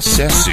Acesse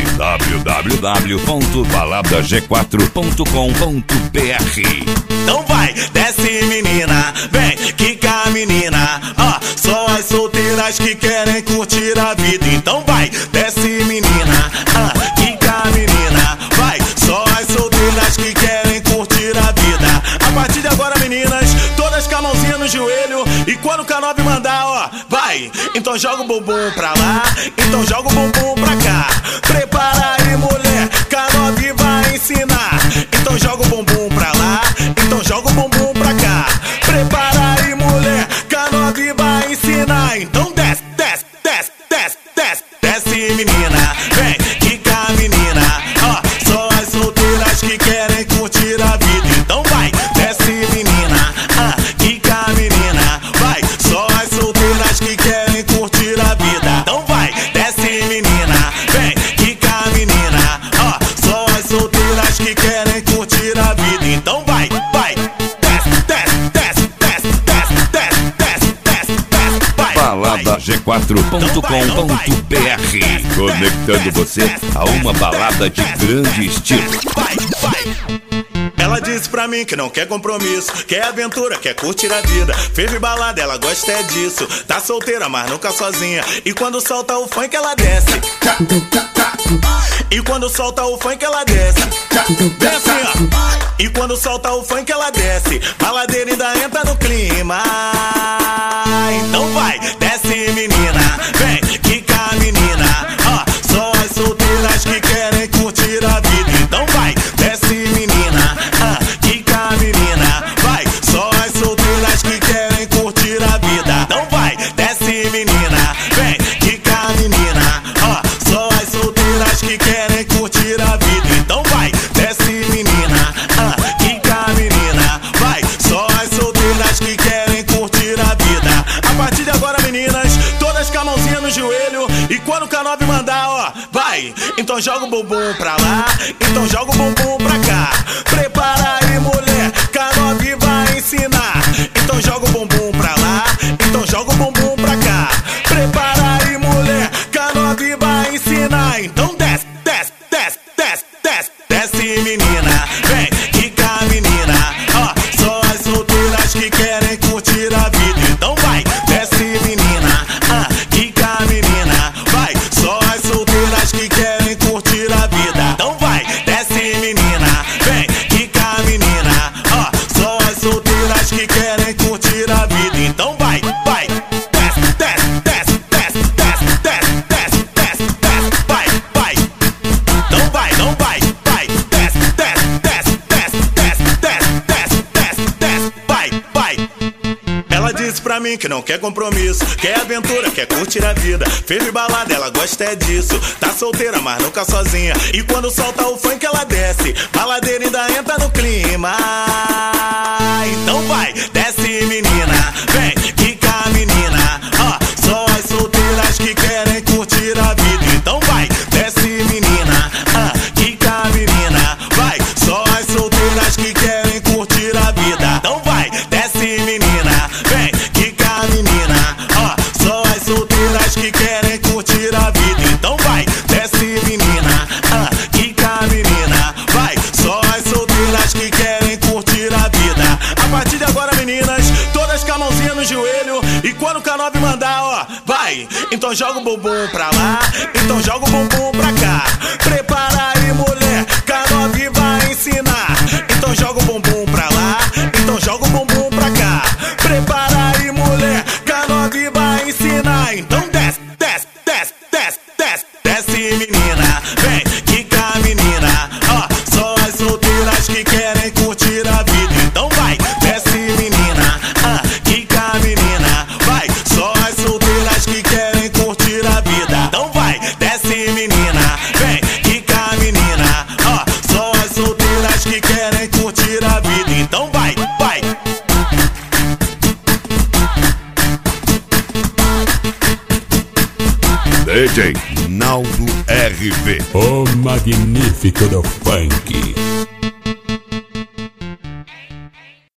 www.baladag4.com.br. Então vai, desce menina, vem, quica menina. Ó, só as solteiras que querem curtir a vida. Então vai, desce menina, quica menina. Vai, só as solteiras que querem curtir a vida. A partir de agora, meninas, todas com a mãozinha no joelho. E quando o K9 mandar, ó, vai. Então joga o bumbum pra lá, então joga o bumbum pra cá. Prepara aí, mulher, K9 vai ensinar. Então joga o bumbum pra lá, então joga o bumbum pra cá. Prepara aí, mulher, K9 vai ensinar. Então desce, desce, desce, desce, desce, desce menina, vem, quica menina. Ó, só as solteiras que querem curtir a vida. Então vai, desce menina, quica menina. Vai, só as solteiras que querem curtir a vida. Então vai, desce menina, vem, quica menina. Ó, só as solteiras que querem curtir a vida. Então vai, vai, desce, desce, desce, desce, desce, desce, desce, desce, desce, vai. Baladag4.com.br, conectando você a uma balada de grande estilo. Vai, vai. Ela disse pra mim que não quer compromisso, quer aventura, quer curtir a vida. Fez balada, ela gosta é disso. Tá solteira, mas nunca sozinha. E quando solta o funk, ela desce. E quando solta o funk, ela desce. Desce, ó. E quando solta o funk, ela desce. Baladeira ainda entra no clima. Então vai, desce menina, vem, quica menina. Ó, só as solteiras que querem curtir a vida. Então vai, desce menina, quica menina. Vai, só as solteiras que querem curtir a vida. Então vai, desce menina, vem, quica menina. Ó, só as solteiras que querem curtir a vida. Então vai, desce menina, quica menina. Vai, só as solteiras que querem curtir a vida. A partir de agora, meninas, todas com a mãozinha no joelho. E quando o K9 mandar, ó, vai. Então joga o bumbum pra lá, então joga o bumbum pra cá. Prepara aí, mulher, K9 vai ensinar. Então joga o bumbum pra lá, então joga o bumbum pra cá. Prepara aí, mulher, K9 vai ensinar. Então desce, desce, desce, desce, desce, desce menina, vem, quica menina. Ó, só as solteiras que querem curtir a vida. Então vai, desce menina, quica menina. Vai, só as solteiras que querem curtir a vida. Então vai, desce menina, vem, quica menina. Ó, só as solteiras que querem curtir a vida. Então vai, vai, desce, desce, desce, desce, desce, desce, desce, desce, desce, vai, vai. Então vai, não vai, vai, desce, desce, desce, desce, desce, desce, desce, desce, desce, vai, vai. Ela disse pra mim que não quer compromisso, quer aventura, quer curtir a vida. Fez balada, ela gosta é disso. Tá solteira, mas nunca sozinha. E quando solta o funk, ela desce. Baladeira ainda entra no clima. Então vai, desce menina, vem, quica menina. Ó, só as solteiras que querem curtir a vida. Então vai, desce menina, quica menina. Vai, só as solteiras que querem curtir a vida. Então vai, desce menina, vem, quica menina. Ó, só as solteiras que querem curtir a vida. Então vai, desce menina, quica menina. Vai, só as solteiras que querem curtir a vida. A partir de agora, meninas, todas com a mãozinha no joelho. E quando o K9 mandar, ó, vai. Então joga o bumbum pra lá, então joga o bumbum pra cá. Prepara aí, mulher, K9 vai ensinar. Então joga o bumbum pra lá, então joga o bumbum pra cá. Prepara aí, mulher, K9 vai ensinar. Então desce, desce, desce, desce, desce, desce menina, vem, quica menina. Ó, só as solteiras que querem curtir a vida. Então vai, desce menina, quica menina. Vai, só as solteiras que querem curtir a vida. Então vai, desce menina, vem, quica menina. Ó, só as solteiras que querem curtir a vida. Então vai, vai. DJ Naldo RV, o magnífico do funk.